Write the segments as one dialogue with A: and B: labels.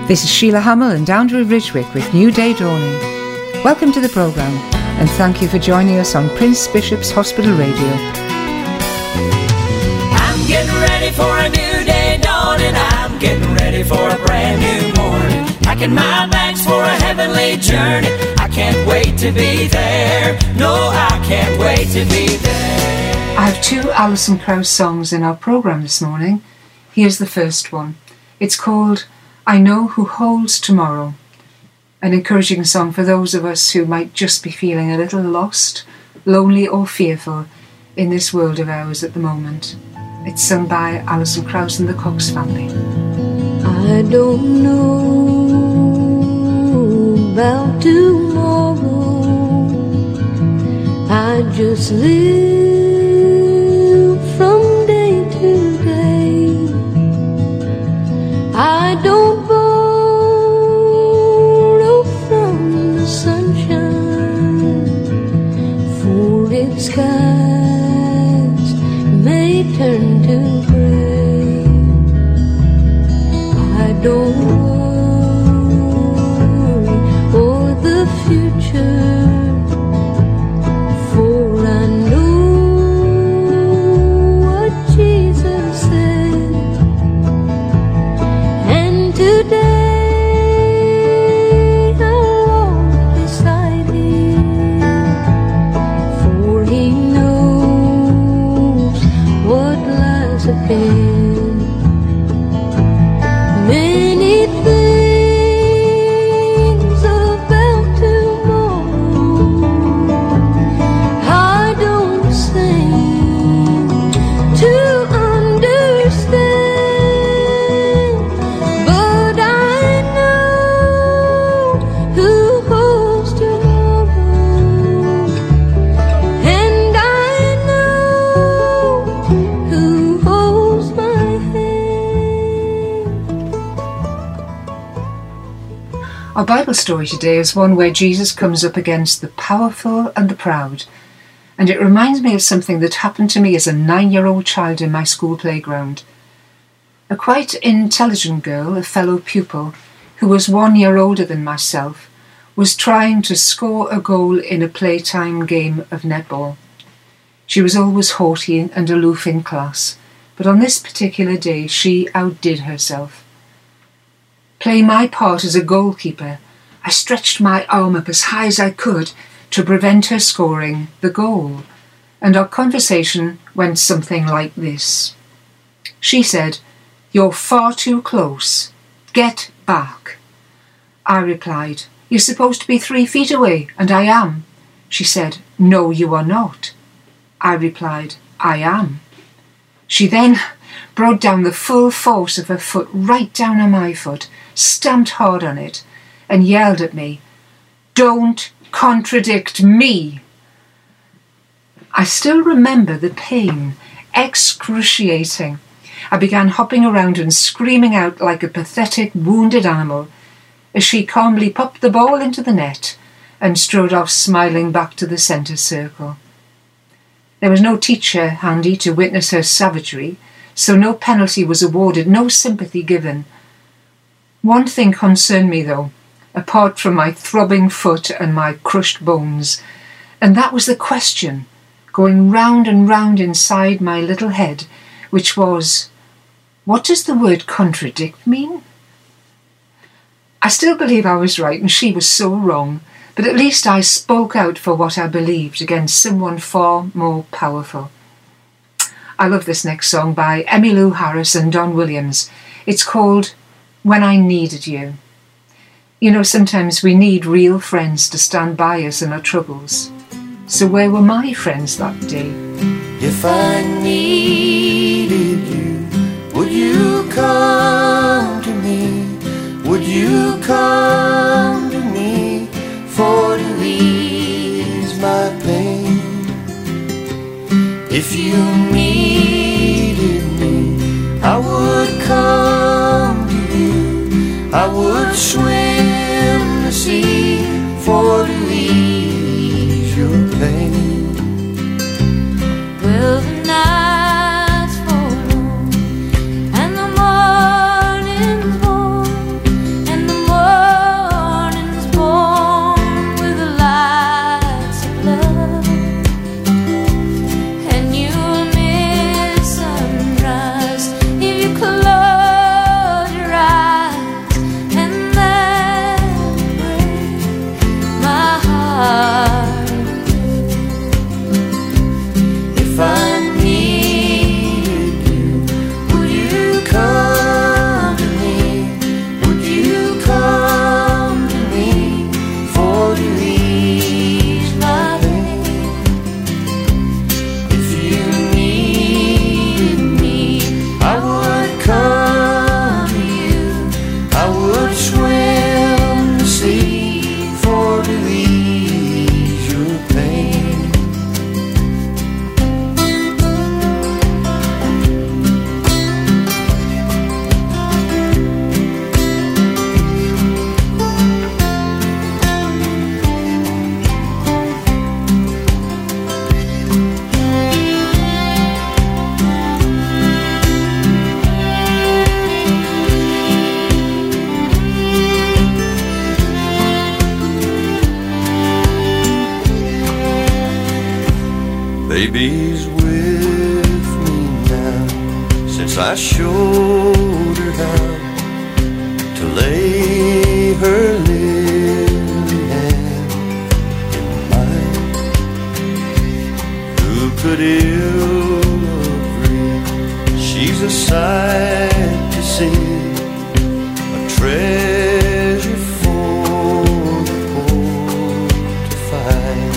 A: This is Sheila Hamill and Andrew Ridgwick with New Day Dawning. Welcome to the programme and thank you for joining us on Prince Bishop's Hospital Radio.
B: I'm getting ready for a new day dawning. I'm getting ready for a brand new morning. Packing my bags for a heavenly journey. I can't wait to be there. No, I can't wait to be there.
A: I have two Alison Krauss songs in our programme this morning. Here's the first one. It's called I Know Who Holds Tomorrow. An encouraging song for those of us who might just be feeling a little lost, lonely or fearful in this world of ours at the moment. It's sung by Alison Krauss and the Cox family.
C: I don't know about tomorrow. I just live from day to day. I don't borrow from the sunshine, for its skies may turn to gray. I don't worry for the future, for I know what Jesus said. And today I'll walk beside Him, for He knows what lies ahead. Many things about tomorrow I don't seem to understand, but I know who holds tomorrow, and I know who holds my hand.
A: Our Bible story today is one where Jesus comes up against the powerful and the proud, and it reminds me of something that happened to me as a 9-year-old child in my school playground. A quite intelligent girl, a fellow pupil, who was 1 year older than myself, was trying to score a goal in a playtime game of netball. She was always haughty and aloof in class, but on this particular day she outdid herself. Playing my part as a goalkeeper, I stretched my arm up as high as I could to prevent her scoring the goal, and our conversation went something like this. She said, "You're far too close. Get back." I replied, "You're supposed to be 3 feet away, and I am." She said, "No, you are not." I replied, "I am." She then brought down the full force of her foot right down on my foot, stamped hard on it, and yelled at me, "Don't contradict me." I still remember the pain, excruciating. I began hopping around and screaming out like a pathetic, wounded animal as she calmly popped the ball into the net and strode off smiling back to the centre circle. There was no teacher handy to witness her savagery, so no penalty was awarded, no sympathy given. One thing concerned me though, apart from my throbbing foot and my crushed bones, and that was the question going round and round inside my little head, which was, what does the word contradict mean? I still believe I was right and she was so wrong, but at least I spoke out for what I believed against someone far more powerful. I love this next song by Emmylou Harris and Don Williams. It's called When I Needed You. You know, sometimes we need real friends to stand by us in our troubles. So where were my friends that day?
B: If I needed you, would you come to me? Would you come to me for to ease my pain? If you needed me, I would come to you. I would swim the sea for to ease your pain.
C: Well, the night's fall long and the morning's warm, and
D: Baby's with me now, since I showed her how to lay her lily hand in mine. Who could ill agree? She's a sight to see, a treasure for the poor to find.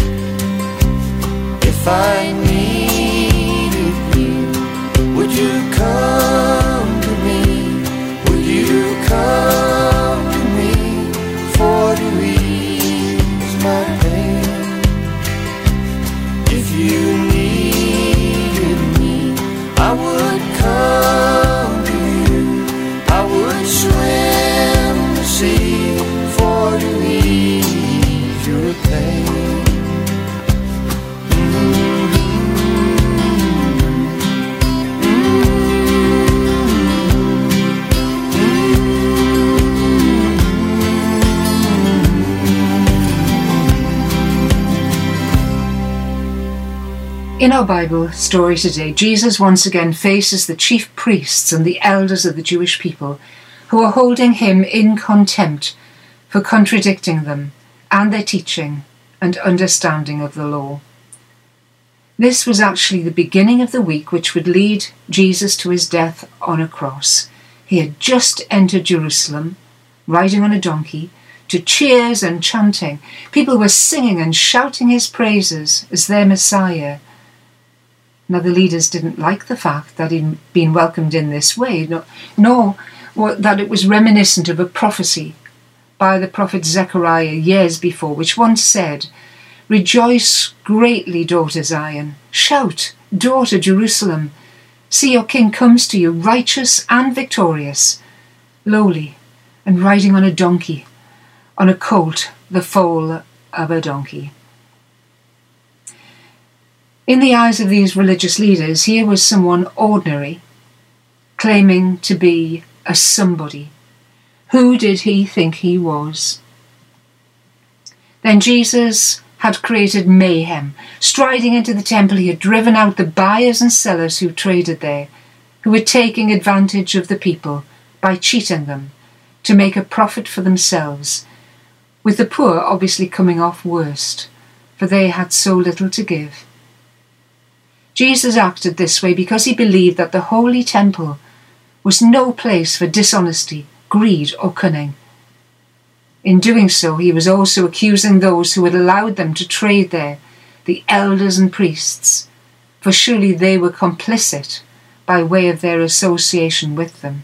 D: If I needed you, would you come to me? Would you come to me for to ease my pain? If you needed me, I would come to you. I would swim the sea for to ease your pain.
A: In our Bible story today, Jesus once again faces the chief priests and the elders of the Jewish people, who are holding him in contempt for contradicting them and their teaching and understanding of the law. This was actually the beginning of the week which would lead Jesus to his death on a cross. He had just entered Jerusalem, riding on a donkey, to cheers and chanting. People were singing and shouting his praises as their Messiah. Now, the leaders didn't like the fact that he'd been welcomed in this way, nor that it was reminiscent of a prophecy by the prophet Zechariah years before, which once said, "Rejoice greatly, daughter Zion. Shout, daughter Jerusalem. See, your king comes to you, righteous and victorious, lowly, and riding on a donkey, on a colt, the foal of a donkey." In the eyes of these religious leaders, here was someone ordinary, claiming to be a somebody. Who did he think he was? Then Jesus had created mayhem. Striding into the temple, he had driven out the buyers and sellers who traded there, who were taking advantage of the people by cheating them to make a profit for themselves, with the poor obviously coming off worst, for they had so little to give. Jesus acted this way because he believed that the holy temple was no place for dishonesty, greed, or cunning. In doing so, he was also accusing those who had allowed them to trade there, the elders and priests, for surely they were complicit by way of their association with them.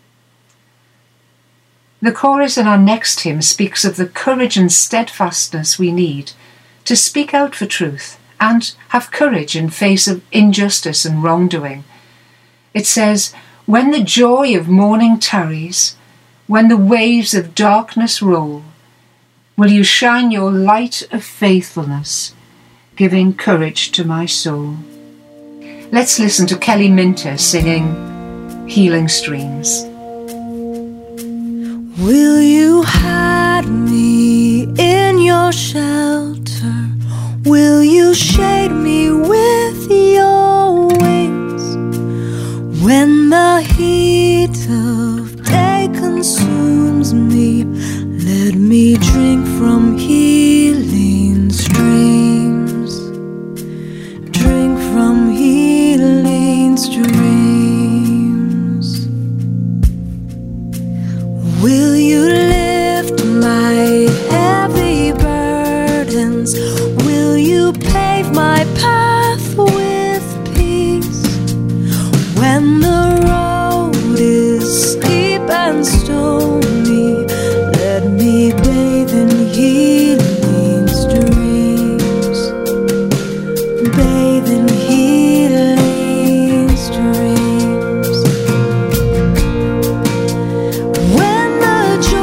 A: The chorus in our next hymn speaks of the courage and steadfastness we need to speak out for truth and have courage in face of injustice and wrongdoing. It says, "When the joy of morning tarries, when the waves of darkness roll, will you shine your light of faithfulness, giving courage to my soul." Let's listen to Kelly Minter singing Healing Streams.
C: Will you hide me in your shelter? Will you shade me with your wings? When the heat of day consumes me, let me drink from healing streams. Drink from healing streams. Will you lift my heavy burdens? Will you pave my path with peace? When the road is steep and stony, let me bathe in healing streams. Bathe in healing streams. When the joy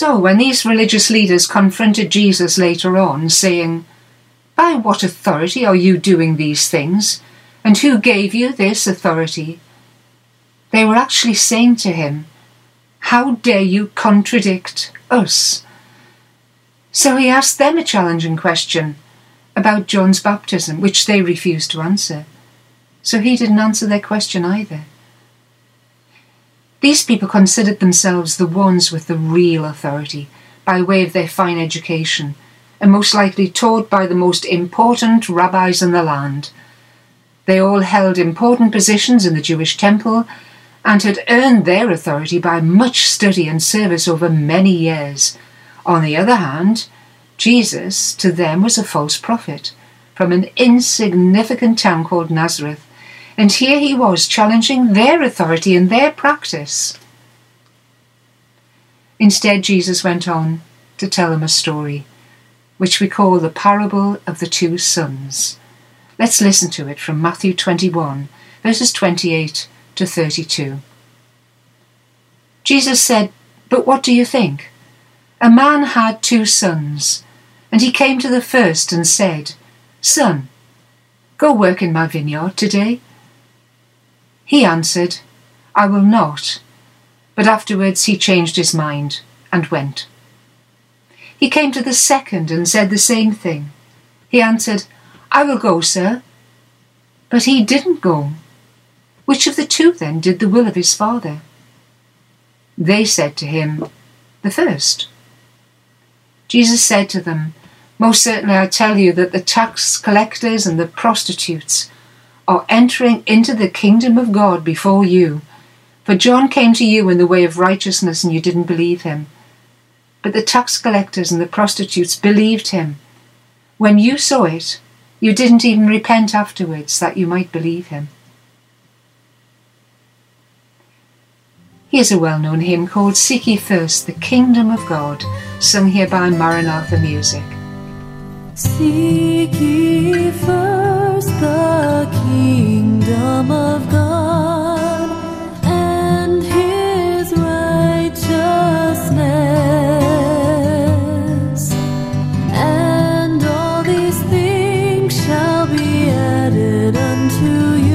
A: So when these religious leaders confronted Jesus later on, saying, "By what authority are you doing these things? And who gave you this authority?" they were actually saying to him, "How dare you contradict us?" So he asked them a challenging question about John's baptism, which they refused to answer. So he didn't answer their question either. These people considered themselves the ones with the real authority by way of their fine education, and most likely taught by the most important rabbis in the land. They all held important positions in the Jewish temple and had earned their authority by much study and service over many years. On the other hand, Jesus, to them, was a false prophet from an insignificant town called Nazareth, and here he was challenging their authority and their practice. Instead, Jesus went on to tell them a story, which we call the parable of the two sons. Let's listen to it from Matthew 21, verses 28 to 32. Jesus said, "But what do you think? A man had 2 sons, and he came to the first and said, 'Son, go work in my vineyard today.' He answered, 'I will not.' But afterwards he changed his mind and went. He came to the second and said the same thing. He answered, 'I will go, sir.' But he didn't go. Which of the 2 then did the will of his father?" They said to him, "The first." Jesus said to them, "Most certainly I tell you that the tax collectors and the prostitutes are entering into the kingdom of God before you. For John came to you in the way of righteousness and you didn't believe him. But the tax collectors and the prostitutes believed him. When you saw it, you didn't even repent afterwards that you might believe him." Here's a well-known hymn called "Seek Ye First the Kingdom of God," sung here by Maranatha Music.
C: Seek ye first the kingdom of God and his righteousness, and all these things shall be added unto you.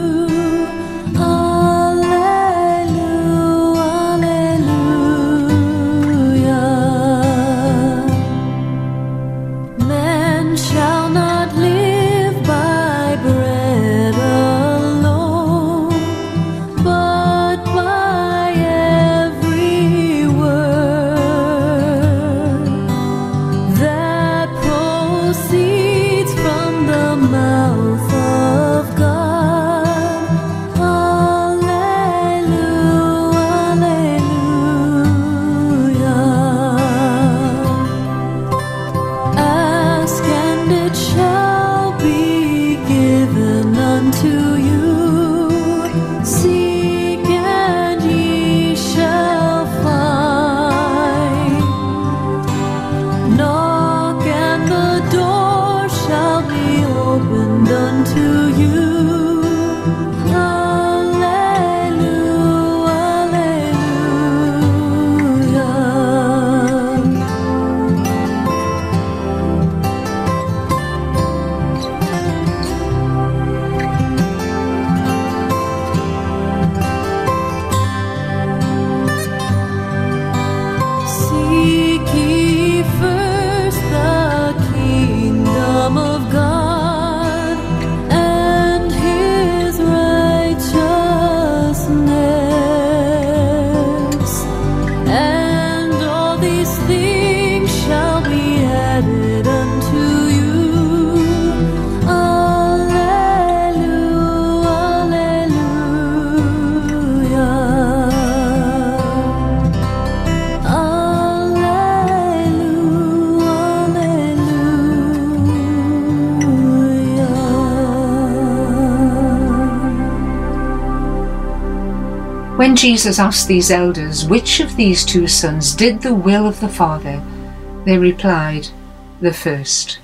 A: When Jesus asked these elders which of these 2 sons did the will of the Father, they replied, "The first."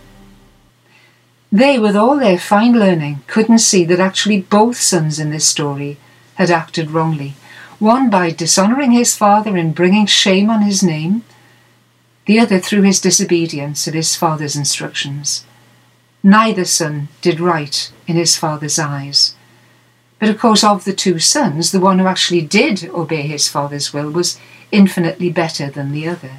A: They, with all their fine learning, couldn't see that actually both sons in this story had acted wrongly, one by dishonouring his father and bringing shame on his name, the other through his disobedience of his father's instructions. Neither son did right in his father's eyes. But of course, of the two sons, the one who actually did obey his father's will was infinitely better than the other.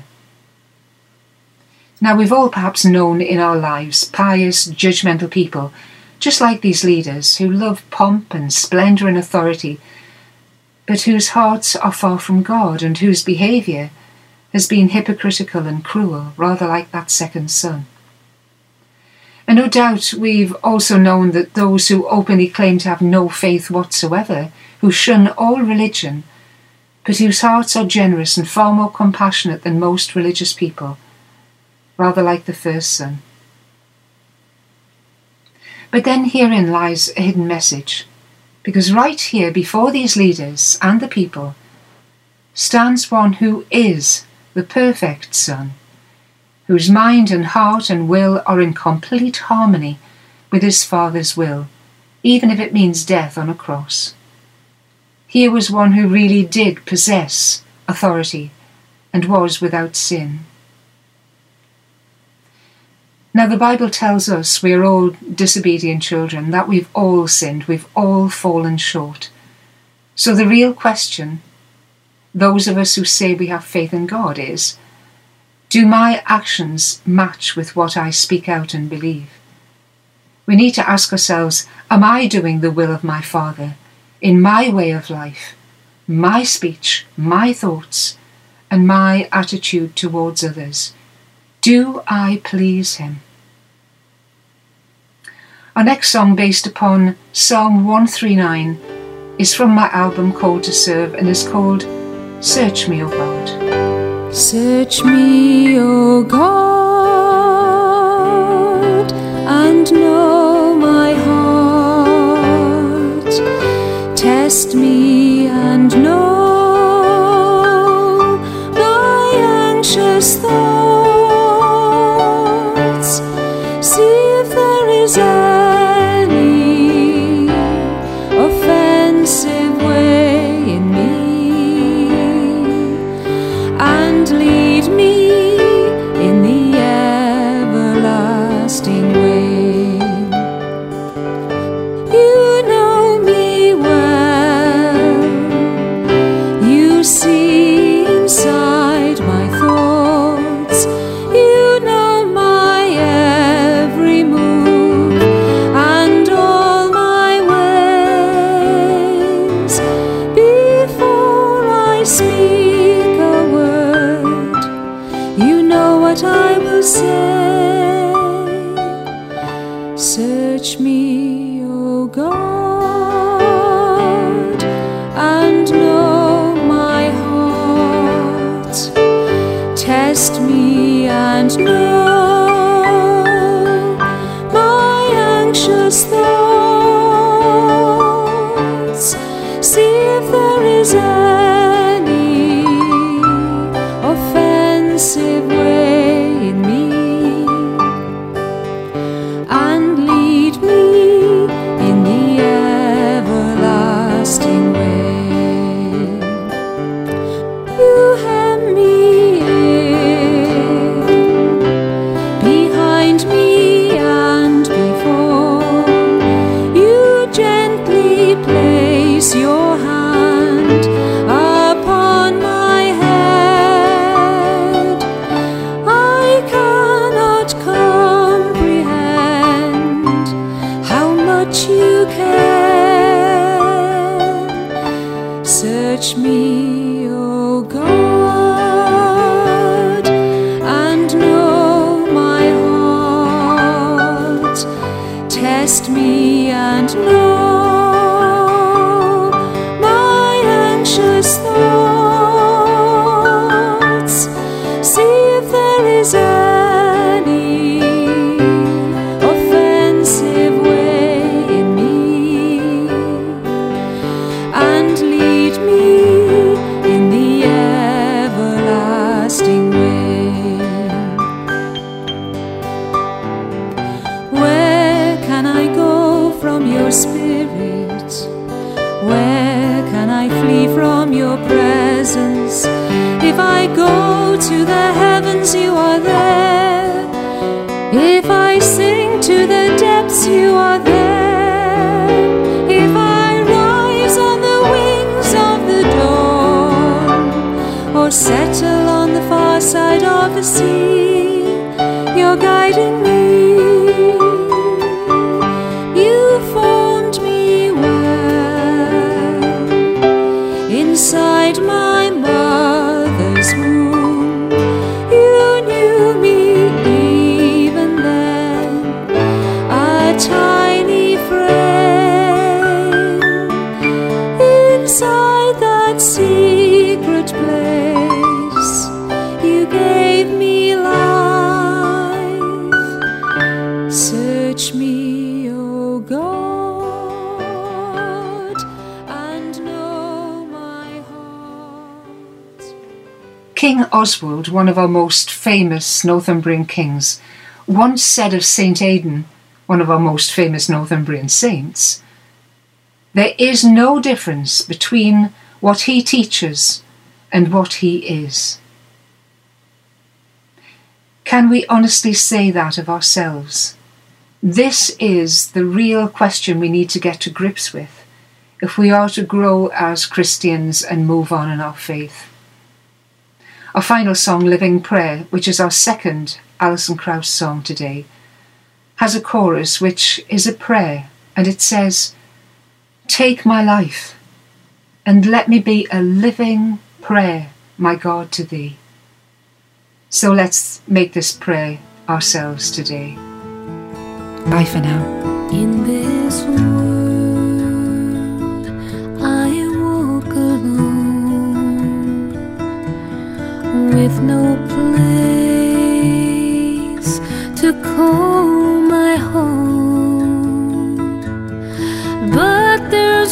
A: Now, we've all perhaps known in our lives pious, judgmental people, just like these leaders, who love pomp and splendour and authority, but whose hearts are far from God and whose behaviour has been hypocritical and cruel, rather like that second son. And no doubt we've also known that those who openly claim to have no faith whatsoever, who shun all religion, but whose hearts are generous and far more compassionate than most religious people, rather like the first son. But then herein lies a hidden message, because right here before these leaders and the people stands one who is the perfect Son, whose mind and heart and will are in complete harmony with his Father's will, even if it means death on a cross. Here was one who really did possess authority and was without sin. Now the Bible tells us we are all disobedient children, that we've all sinned, we've all fallen short. So the real question, those of us who say we have faith in God, is, do my actions match with what I speak out and believe? We need to ask ourselves, am I doing the will of my Father in my way of life, my speech, my thoughts, and my attitude towards others? Do I please him? Our next song, based upon Psalm 139, is from my album Called to Serve and is called Search Me, O God.
C: Search me, O God, and know my heart. Test me and know my anxious thoughts. See if there is any offensive way in me, and lead me in the everlasting way. You know me well, you see inside my thoughts, you know my every move and all my ways. Before I speak a word, you know what I will say. Search me, O God, and know my heart. Test me and know my anxious thoughts. See if there is any offensive way in me, and lead me in the everlasting way. You hem me in, behind me and before. You gently place your hand upon my head. I cannot comprehend how much you care. Search me, O God, and know my heart. Test me and know my anxious thoughts. See if there is any offensive way in me, and lead me in the everlasting way. Where can I go from your spirit? Where can I flee from your presence? If I go to the heavens, you settle on the far side of the sea. You're guiding me. You formed me well inside my mother's womb. You knew me even then, a tiny frame inside that secret place. You gave me life. Search me, O God, and know my heart.
A: King Oswald, one of our most famous Northumbrian kings, once said of St. Aidan, one of our most famous Northumbrian saints, "There is no difference between what he teaches and what he is." Can we honestly say that of ourselves? This is the real question we need to get to grips with if we are to grow as Christians and move on in our faith. Our final song, Living Prayer, which is our second Alison Krauss song today, has a chorus which is a prayer, and it says, "Take my life and let me be a living prayer, my God, to thee." So let's make this prayer ourselves today. Bye for now.
C: In this world I walk alone, with no place to call my home. But there's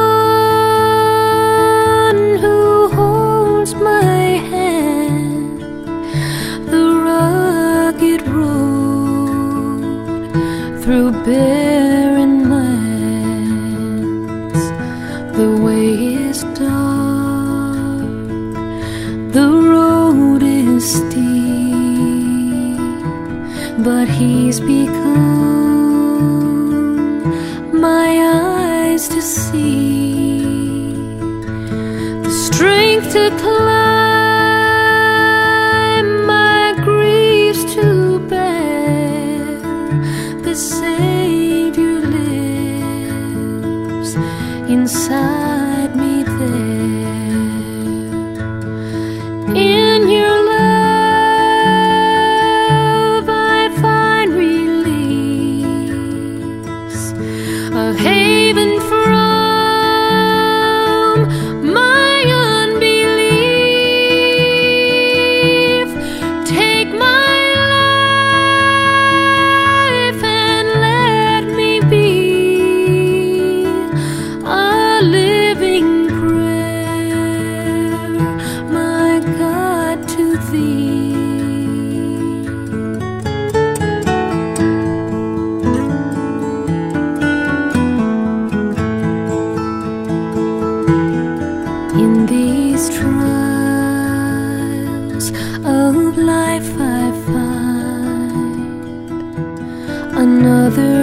C: one who holds my hand, the rugged road through barren lands. The way is dark, the road is steep, but he's become my eyes to see, the strength to climb, my griefs to bear. The Savior lives inside me there. In your love I find release, a haven from my unbelief. Take my life and let me be a living prayer, my God, to thee. In these trials of life I find another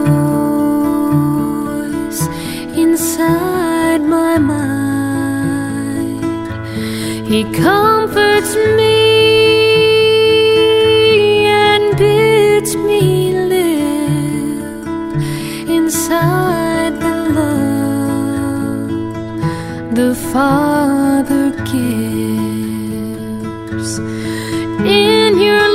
C: voice inside my mind. He comforts me and bids me live inside the love the Father gives. In your